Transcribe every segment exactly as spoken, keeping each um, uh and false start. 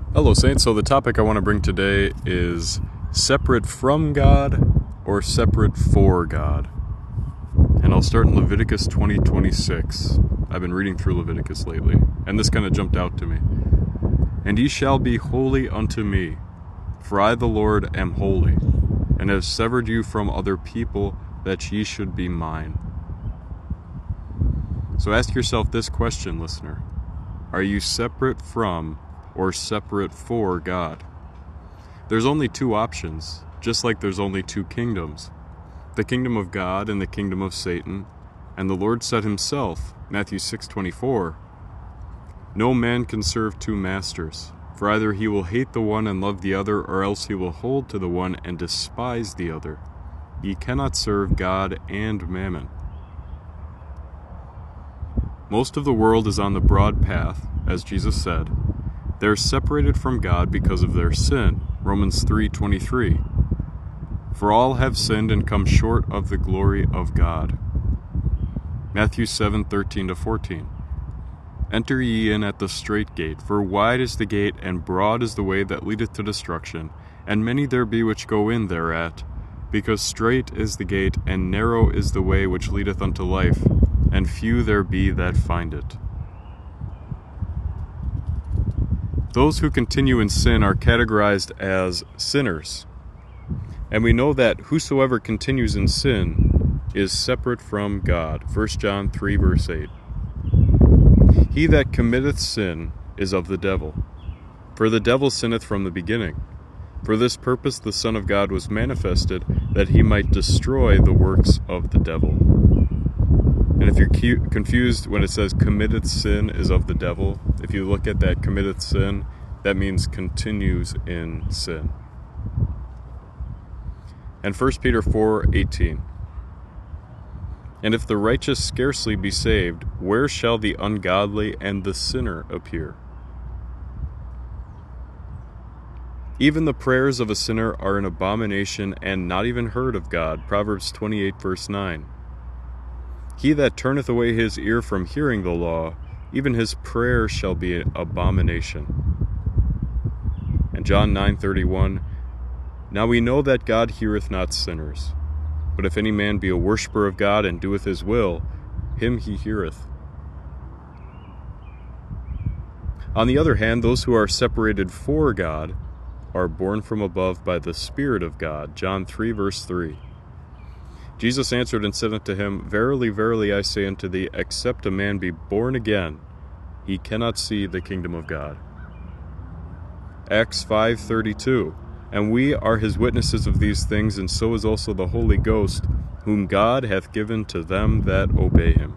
Hello, Saints. So the topic I want to bring today is separate from God or separate for God. And I'll start in Leviticus twenty twenty-six. I've been reading through Leviticus lately, and this kind of jumped out to me. And ye shall be holy unto me, for I the Lord am holy, and have severed you from other people, that ye should be mine. So ask yourself this question, listener. Are you separate from or separate for God? There's only two options, just like there's only two kingdoms. The kingdom of God and the kingdom of Satan. And the Lord said himself, Matthew six twenty-four, no man can serve two masters, for either he will hate the one and love the other, or else he will hold to the one and despise the other. Ye cannot serve God and mammon. Most of the world is on the broad path, as Jesus said. They are separated from God because of their sin, Romans three twenty-three. For all have sinned and come short of the glory of God, Matthew seven thirteen to fourteen. Enter ye in at the strait gate, for wide is the gate, and broad is the way that leadeth to destruction, and many there be which go in thereat. Because strait is the gate, and narrow is the way which leadeth unto life, and few there be that find it. Those who continue in sin are categorized as sinners. And we know that whosoever continues in sin is separate from God. First John three verse eight. He that committeth sin is of the devil, for the devil sinneth from the beginning. For this purpose the Son of God was manifested, that he might destroy the works of the devil. And if you're confused when it says committeth sin is of the devil, if you look at that committeth sin, that means continues in sin. And First Peter four eighteen. And if the righteous scarcely be saved, where shall the ungodly and the sinner appear? Even the prayers of a sinner are an abomination and not even heard of God, Proverbs twenty-eight verse nine. He that turneth away his ear from hearing the law, even his prayer shall be an abomination. And John nine thirty-one, now we know that God heareth not sinners, but if any man be a worshipper of God and doeth his will, him he heareth. On the other hand, those who are separated for God are born from above by the Spirit of God, John three verse three. Jesus answered and said unto him, verily, verily, I say unto thee, except a man be born again, he cannot see the kingdom of God. Acts five thirty-two, and we are his witnesses of these things, and so is also the Holy Ghost, whom God hath given to them that obey him.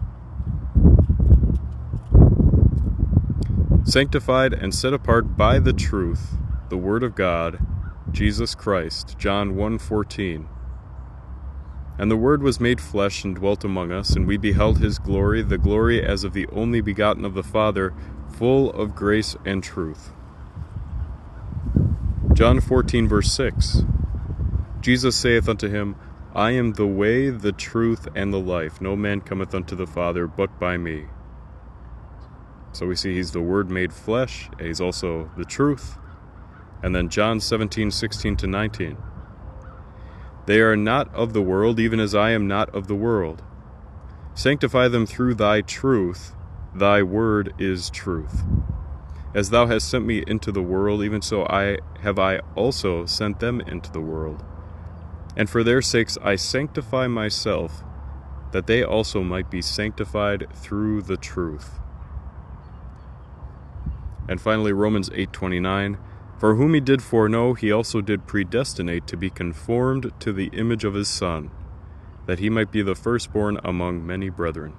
Sanctified and set apart by the truth, the word of God, Jesus Christ, John one fourteen. And the Word was made flesh and dwelt among us, and we beheld his glory, the glory as of the only begotten of the Father, full of grace and truth. John fourteen verse six. Jesus saith unto him, I am the way, the truth, and the life. No man cometh unto the Father but by me. So we see he's the Word made flesh, and he's also the truth. And then John seventeen sixteen to nineteen. They are not of the world, even as I am not of the world. Sanctify them through thy truth. Thy word is truth. As thou hast sent me into the world, even so I have I also sent them into the world. And for their sakes I sanctify myself, that they also might be sanctified through the truth. And finally, Romans eight twenty-nine. For whom he did foreknow, he also did predestinate to be conformed to the image of his Son, that he might be the firstborn among many brethren.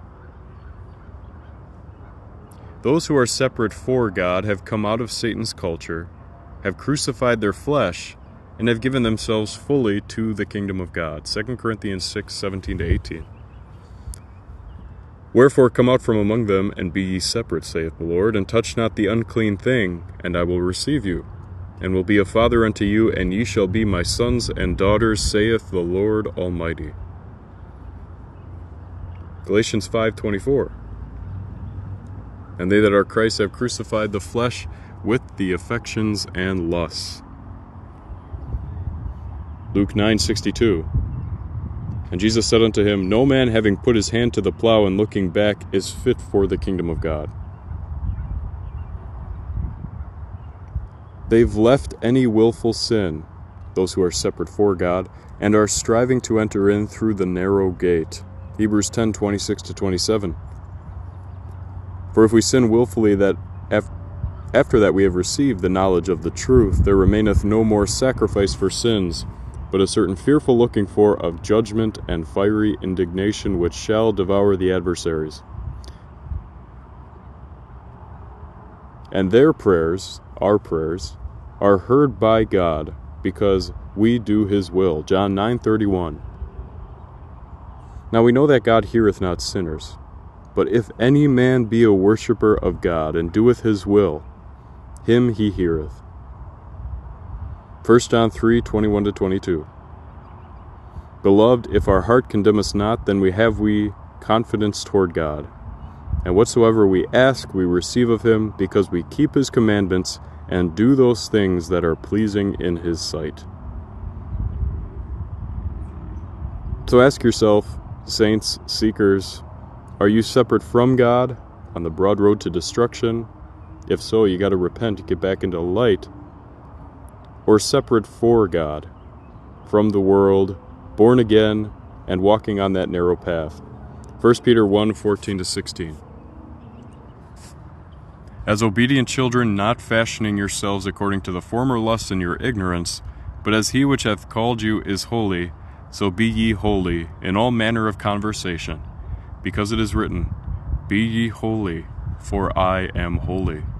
Those who are separate for God have come out of Satan's culture, have crucified their flesh, and have given themselves fully to the kingdom of God. Second Corinthians six seventeen to eighteen. Wherefore come out from among them, and be ye separate, saith the Lord, and touch not the unclean thing, and I will receive you, and will be a father unto you, and ye shall be my sons and daughters, saith the Lord Almighty. Galatians five twenty-four. And they that are Christ have crucified the flesh with the affections and lusts. Luke nine sixty-two. And Jesus said unto him, No man having put his hand to the plow and looking back is fit for the kingdom of God. They've left any willful sin, those who are separate for God, and are striving to enter in through the narrow gate. Hebrews ten twenty-six to twenty-seven. For if we sin willfully, that af- after that we have received the knowledge of the truth, there remaineth no more sacrifice for sins, but a certain fearful looking for of judgment and fiery indignation which shall devour the adversaries. And their prayers, our prayers, are heard by God, because we do his will. John nine thirty-one. Now we know that God heareth not sinners, but if any man be a worshipper of God, and doeth his will, him he heareth. First John three twenty-one to twenty-two. Beloved, if our heart condemn us not, then we have we confidence toward God. And whatsoever we ask, we receive of him, because we keep his commandments, and do those things that are pleasing in his sight. So ask yourself, saints, seekers, are you separate from God on the broad road to destruction? If so, you got to repent, get back into light. Or separate for God, from the world, born again, and walking on that narrow path. First Peter one fourteen to sixteen. As obedient children, not fashioning yourselves according to the former lusts in your ignorance, but as he which hath called you is holy, so be ye holy in all manner of conversation, because it is written, Be ye holy, for I am holy.